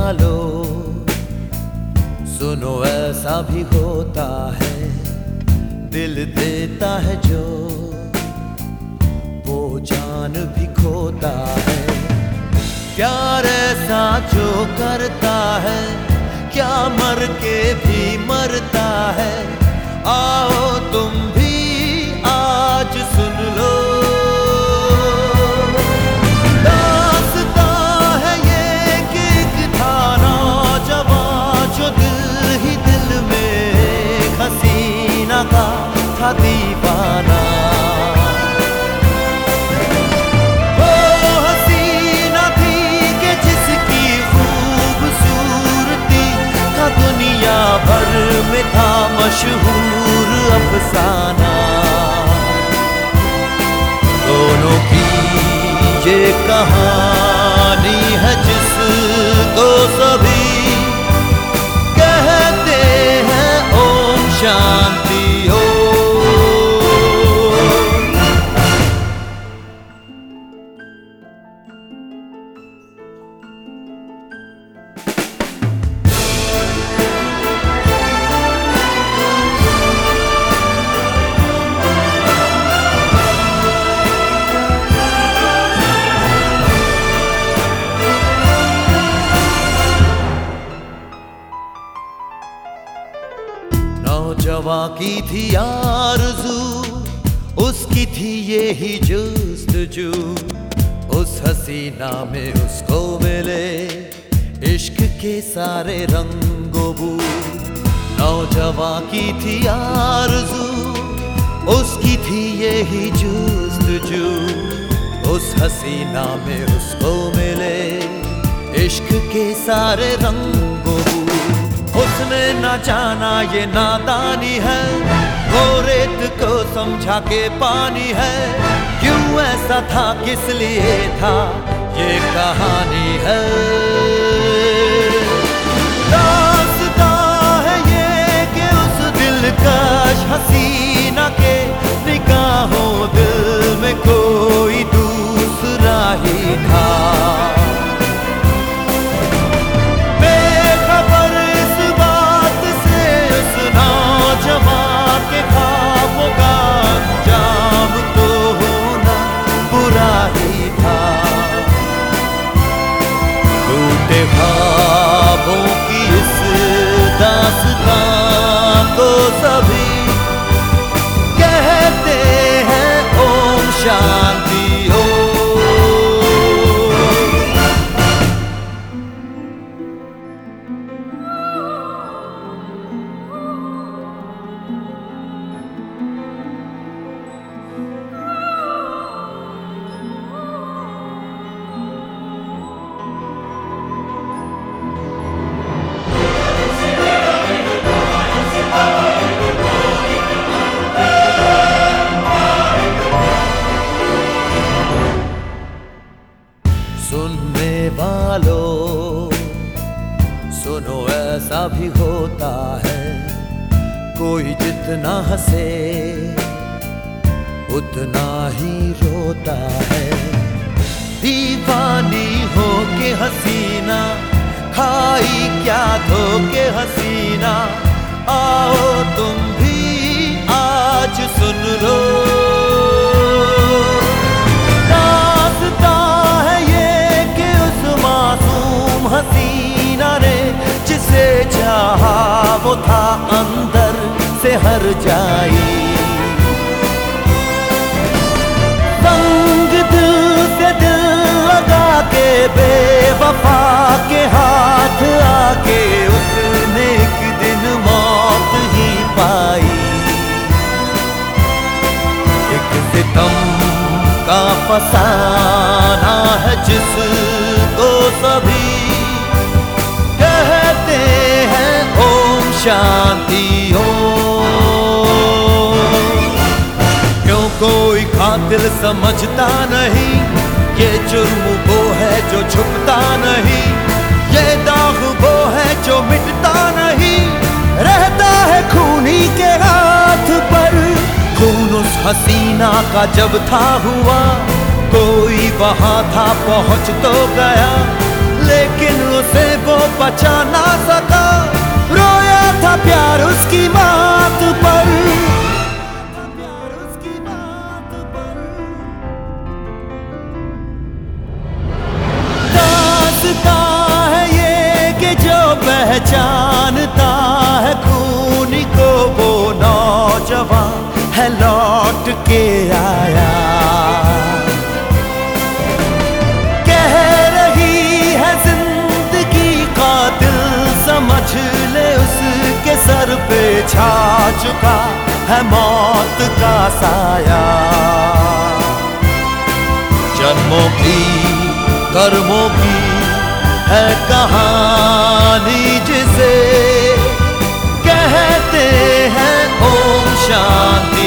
वालों, सुनो ऐसा भी होता है, दिल देता है जो वो जान भी खोता है। प्यार ऐसा जो करता है, क्या मर के भी मरता है। आओ तुम भी आज सुन लो, दास्तां है ये कि एक था नौजवान जो दिल ही दिल में हसीना का था दीवाना। वो हसीना थी कि जिसकी खूबसूरती का दुनिया भर में था मशहूर अफसाना। दोनों की ये कहानी है जिसको सभी कहते हैं ओम शांति हो। नौजवां की थी आरज़ू, उसकी थी ये ही जुस्तजू, उस हसीना में उसको मिले इश्क के सारे रंगो बू। नौजवां की थी आरज़ू, उसकी थी ये ही जुस्तजू, उस हसीना में उसको मिले इश्क के सारे रंगो बू। उसने न जाना ये नादानी है, वो रेत को समझा के पानी है। क्यों ऐसा था, किस लिए था, ये कहानी है। दास्तां है ये कि उस दिलकश हसीना के निगाहों दिल में कोई दूसरा ही था। के ख्वाबों का अंजाम तो होना बुरा ही था। टूटे ख्वाबों की इस दास्तां को सभी कहते हैं ओम शांति हो। सुनने वालों, सुनो ऐसा भी होता है, कोई जितना हंसे उतना ही रोता है। दीवानी हो के हसीना, खाई क्या धोके हसीना। आओ तुम भी आज सुन लो, हसीना ने जिसे चाहा वो था अंदर से हर जाई। संग दिल से दिल लगा के बेवफा के हाथ आके उसने एक दिन मौत ही पाई। एक सितम का फसाना है जिसको सभी कहते हैं ओम शांति हो। क्यों कोई कातिल समझता नहीं, ये जुर्म वो है जो छुपता नहीं, ये दाग वो है जो मिटता नहीं। रहता है खूनी के हाथ पर, खून उस हसीना का जब था हुआ, कोई वहां था पहुंच तो गया। लेकिन उसे वो बचा ना सका, रोया था प्यार उसकी मात पर। दास्तां है ये कि जो पहचानता है खून को, वो नौजवान है लौट के आया। कह रही है जिंदगी कातिल, समझ ले उसके सर पे छा चुका है मौत का साया। जन्मों की कर्मों की है कहानी जिसे कहते हैं ओम शांति।